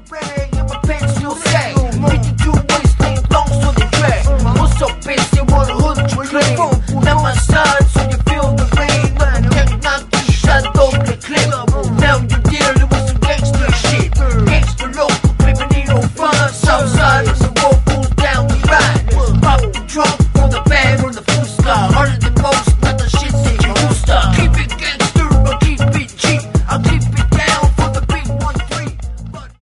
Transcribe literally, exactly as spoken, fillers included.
ray in my pants, you'll say. fifty-two waist, playing thongs to the track. What's up, bitch? You wanna hood, you claim. Now my side.